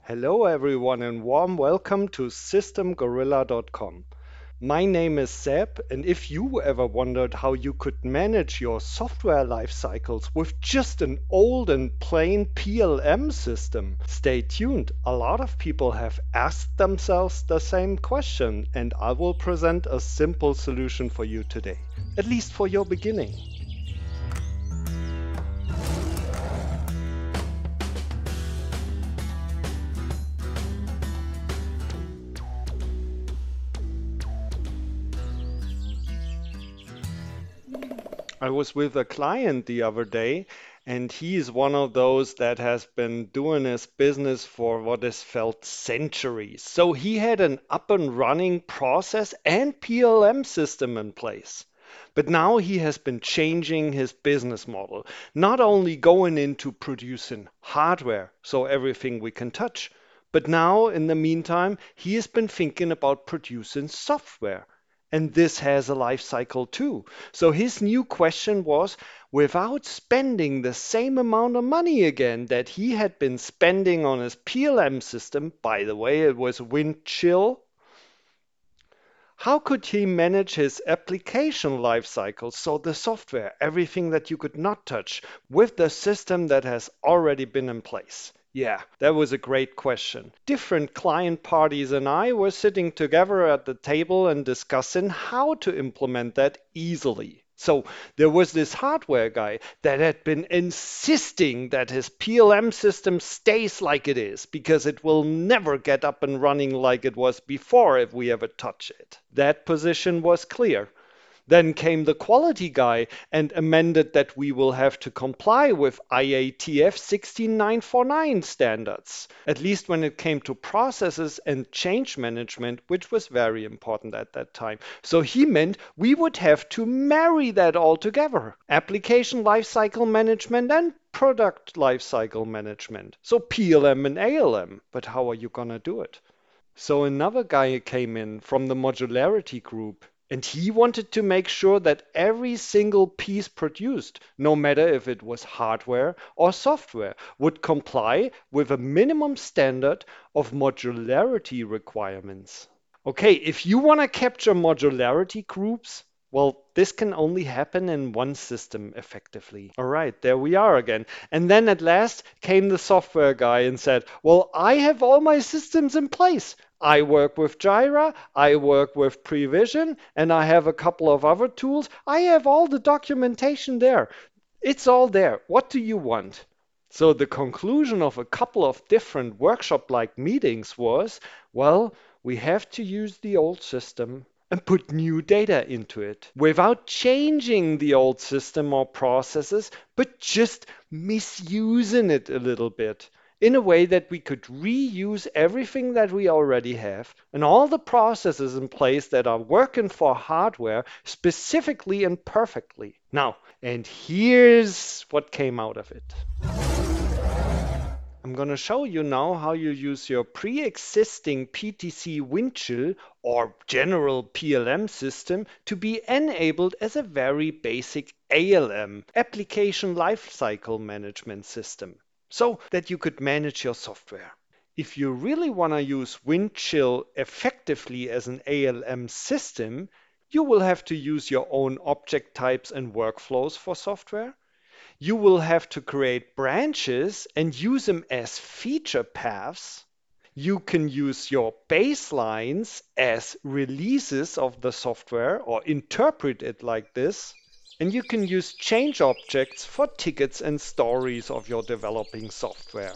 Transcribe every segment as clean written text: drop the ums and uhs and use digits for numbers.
Hello, everyone, and warm welcome to SystemGorilla.com. My name is Seb, and if you ever wondered how you could manage your software life cycles with just an old and plain PLM system, stay tuned. A lot of people have asked themselves the same question, and I will present a simple solution for you today, at least for your beginning. I was with a client the other day, and he is one of those that has been doing his business for what is felt centuries. So he had an up and running process and PLM system in place. But now he has been changing his business model, not only going into producing hardware, so everything we can touch, but now in the meantime, he has been thinking about producing software. And this has a life cycle too. So his new question was, without spending the same amount of money again that he had been spending on his PLM system, by the way, it was Windchill, how could he manage his application life cycle, so the software, everything that you could not touch, with the system that has already been in place? Yeah, that was a great question. Different client parties and I were sitting together at the table and discussing how to implement that easily. So there was this hardware guy that had been insisting that his PLM system stays like it is because it will never get up and running like it was before if we ever touch it. That position was clear. Then came the quality guy and amended that we will have to comply with IATF 16949 standards, at least when it came to processes and change management, which was very important at that time. So he meant we would have to marry that all together, application lifecycle management and product lifecycle management. So PLM and ALM. But how are you going to do it? So another guy came in from the modularity group, and he wanted to make sure that every single piece produced, no matter if it was hardware or software, would comply with a minimum standard of modularity requirements. Okay, if you want to capture modularity groups, well, this can only happen in one system effectively. All right, there we are again. And then at last came the software guy and said, well, I have all my systems in place. I work with Jira, I work with Prevision, and I have a couple of other tools. I have all the documentation there. It's all there. What do you want? So the conclusion of a couple of different workshop-like meetings was, well, we have to use the old system and put new data into it without changing the old system or processes, but just misusing it a little bit in a way that we could reuse everything that we already have and all the processes in place that are working for hardware specifically and perfectly. Now, and here's what came out of it. I'm going to show you now how you use your pre-existing PTC Windchill or general PLM system to be enabled as a very basic ALM, Application Lifecycle Management System, so that you could manage your software. If you really want to use Windchill effectively as an ALM system, you will have to use your own object types and workflows for software. You will have to create branches and use them as feature paths. You can use your baselines as releases of the software or interpret it like this. And you can use change objects for tickets and stories of your developing software.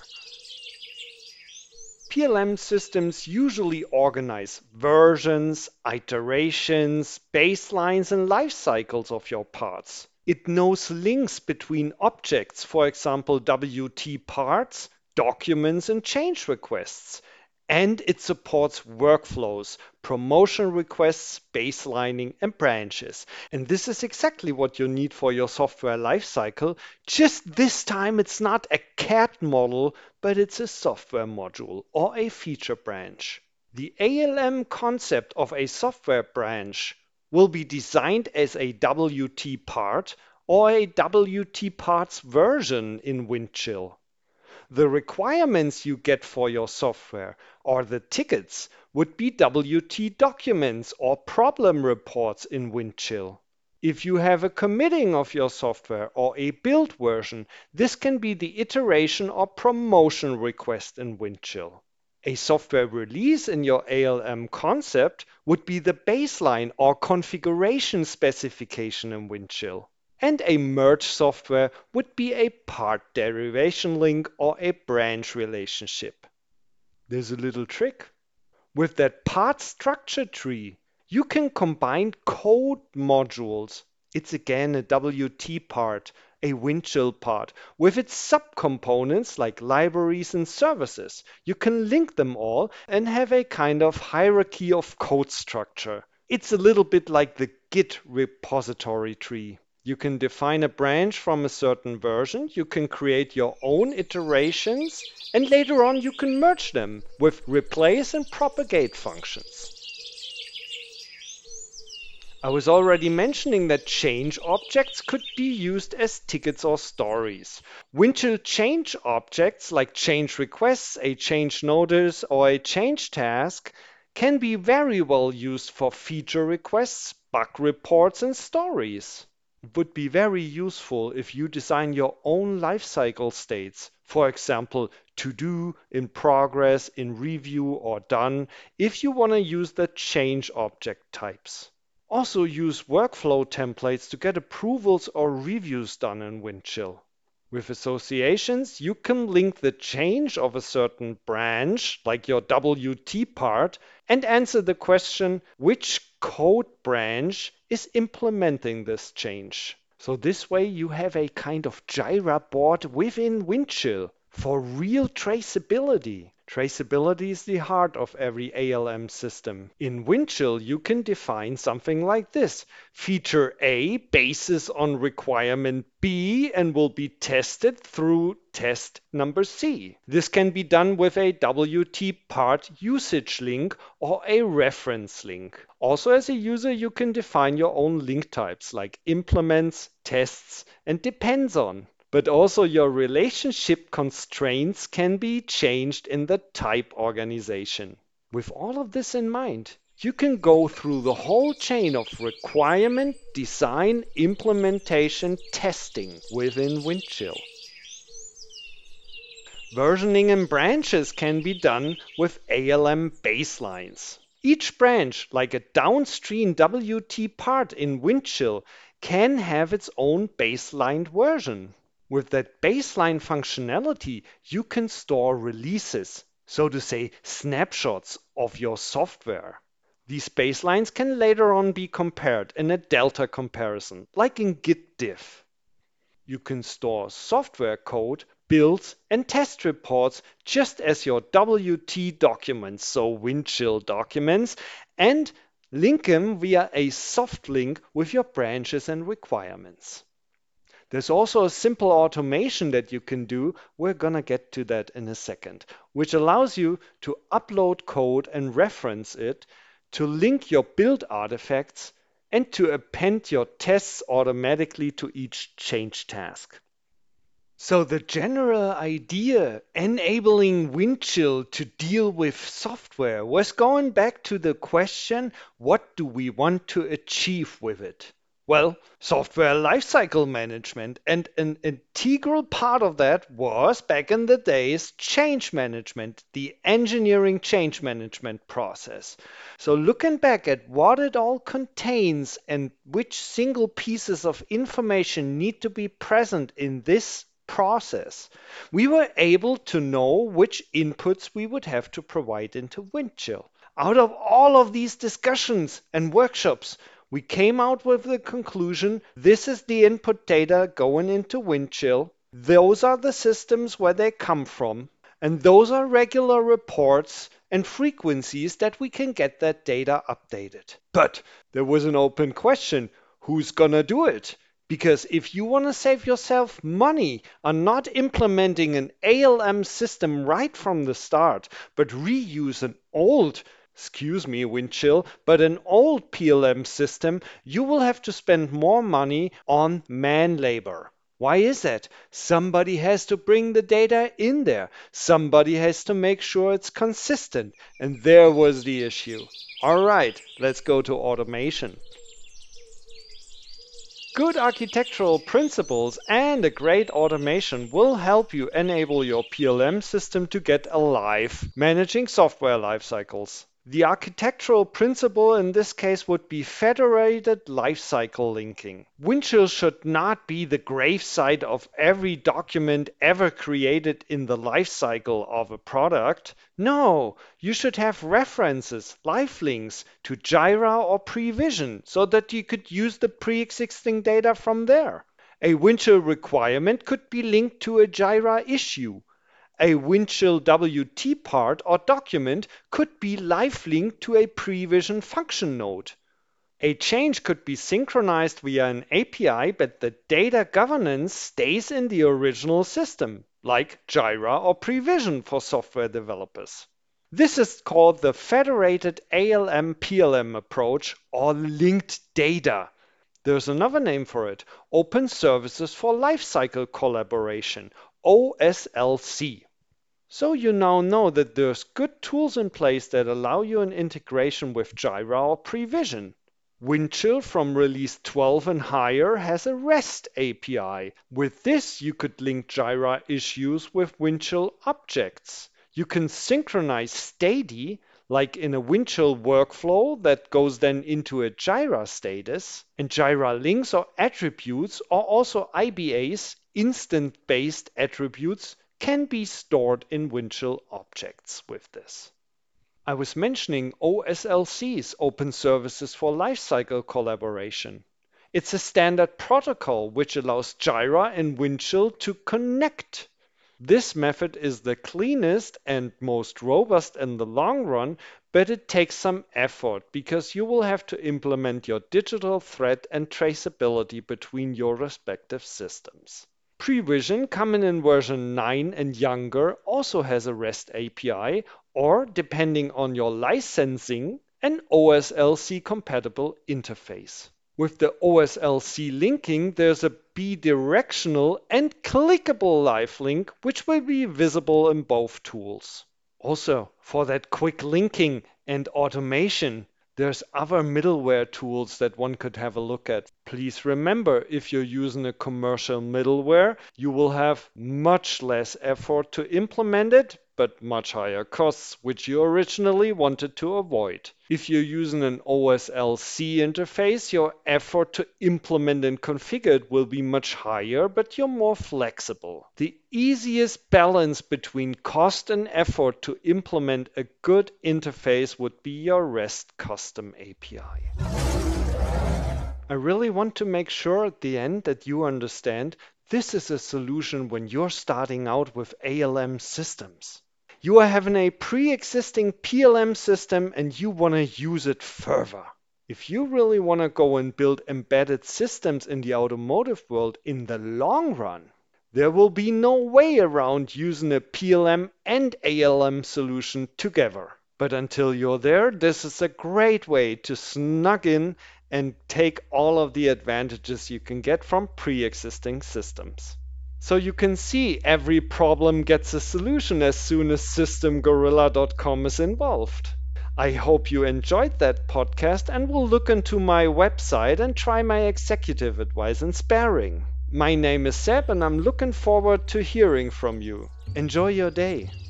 PLM systems usually organize versions, iterations, baselines, and life cycles of your parts. It knows links between objects, for example, WT parts, documents, and change requests. And it supports workflows, promotion requests, baselining, and branches. And this is exactly what you need for your software lifecycle. Just this time, it's not a CAD model, but it's a software module or a feature branch. The ALM concept of a software branch will be designed as a WT part or a WT parts version in Windchill. The requirements you get for your software or the tickets would be WT documents or problem reports in Windchill. If you have a committing of your software or a build version, this can be the iteration or promotion request in Windchill. A software release in your ALM concept would be the baseline or configuration specification in Windchill. And a merge software would be a part derivation link or a branch relationship. There's a little trick. With that part structure tree, you can combine code modules. It's again a WT part, a Windchill part, with its subcomponents like libraries and services. You can link them all and have a kind of hierarchy of code structure. It's a little bit like the Git repository tree. You can define a branch from a certain version, you can create your own iterations, and later on you can merge them with replace and propagate functions. I was already mentioning that change objects could be used as tickets or stories. Windchill change objects like change requests, a change notice, or a change task can be very well used for feature requests, bug reports, and stories. It would be very useful if you design your own lifecycle states. For example, to do, in progress, in review, or done, if you want to use the change object types. Also use workflow templates to get approvals or reviews done in Windchill. With associations, you can link the change of a certain branch, like your WT part, and answer the question, which code branch is implementing this change? So this way you have a kind of Jira board within Windchill for real traceability. Traceability is the heart of every ALM system. In Windchill, you can define something like this. Feature A bases on requirement B and will be tested through test number C. This can be done with a WT part usage link or a reference link. Also, as a user, you can define your own link types like implements, tests, and depends on. But also your relationship constraints can be changed in the type organization. With all of this in mind, you can go through the whole chain of requirement, design, implementation, testing within Windchill. Versioning in branches can be done with ALM baselines. Each branch, like a downstream WT part in Windchill, can have its own baseline version. With that baseline functionality, you can store releases, so to say, snapshots of your software. These baselines can later on be compared in a delta comparison, like in Git diff. You can store software code, builds, and test reports just as your WT documents, so Windchill documents, and link them via a soft link with your branches and requirements. There's also a simple automation that you can do. We're gonna get to that in a second, which allows you to upload code and reference it, to link your build artifacts, and to append your tests automatically to each change task. So the general idea enabling Windchill to deal with software was going back to the question, what do we want to achieve with it? Well, software lifecycle management, and an integral part of that was, back in the days, change management, the engineering change management process. So looking back at what it all contains and which single pieces of information need to be present in this process, we were able to know which inputs we would have to provide into Windchill. Out of all of these discussions and workshops, we came out with the conclusion, this is the input data going into Windchill, those are the systems where they come from, and those are regular reports and frequencies that we can get that data updated. But there was an open question, who's gonna do it? Because if you want to save yourself money on not implementing an ALM system right from the start, but reuse an old, excuse me, Windchill, but an old PLM system, you will have to spend more money on man labor. Why is that? Somebody has to bring the data in there. Somebody has to make sure it's consistent. And there was the issue. All right, let's go to automation. Good architectural principles and a great automation will help you enable your PLM system to get alive, managing software lifecycles. The architectural principle in this case would be federated lifecycle linking. Windchill should not be the gravesite of every document ever created in the lifecycle of a product. No, you should have references, live links to Jira or Prevision so that you could use the pre-existing data from there. A Windchill requirement could be linked to a Jira issue. A Windchill WT part or document could be live linked to a Prevision function node. A change could be synchronized via an API, but the data governance stays in the original system, like Jira or Prevision for software developers. This is called the federated ALM-PLM approach, or linked data. There's another name for it, Open Services for Lifecycle Collaboration, OSLC. So you now know that there's good tools in place that allow you an integration with Jira or Prevision. Windchill from release 12 and higher has a REST API. With this, you could link Jira issues with Windchill objects. You can synchronize Stady, like in a Windchill workflow that goes then into a Jira status. And Jira links or attributes, or also IBAs, instant-based attributes, can be stored in Windchill objects with this. I was mentioning OSLCs, Open Services for Lifecycle Collaboration. It's a standard protocol which allows Jira and Windchill to connect. This method is the cleanest and most robust in the long run, but it takes some effort because you will have to implement your digital thread and traceability between your respective systems. Prevision, coming in version 9 and younger, also has a REST API, or depending on your licensing, an OSLC compatible interface. With the OSLC linking, there's a bidirectional and clickable live link, which will be visible in both tools. Also, for that quick linking and automation, there's other middleware tools that one could have a look at. Please remember, if you're using a commercial middleware, you will have much less effort to implement it, but much higher costs, which you originally wanted to avoid. If you're using an OSLC interface, your effort to implement and configure it will be much higher, but you're more flexible. The easiest balance between cost and effort to implement a good interface would be your REST custom API. I really want to make sure at the end that you understand this is a solution when you're starting out with ALM systems. You are having a pre-existing PLM system and you want to use it further. If you really want to go and build embedded systems in the automotive world in the long run, there will be no way around using a PLM and ALM solution together. But until you're there, this is a great way to snug in and take all of the advantages you can get from pre-existing systems. So you can see every problem gets a solution as soon as systemgorilla.com is involved. I hope you enjoyed that podcast and will look into my website and try my executive advice and sparring. My name is Seb and I'm looking forward to hearing from you. Enjoy your day.